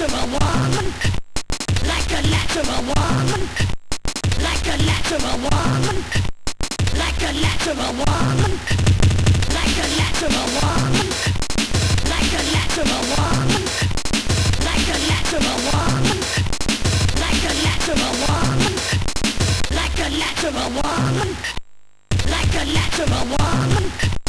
natural woman, like a natural woman, like a natural woman, like a natural woman, like a natural woman, like a natural woman, like a natural woman, like a natural woman, like a natural woman, like a natural woman.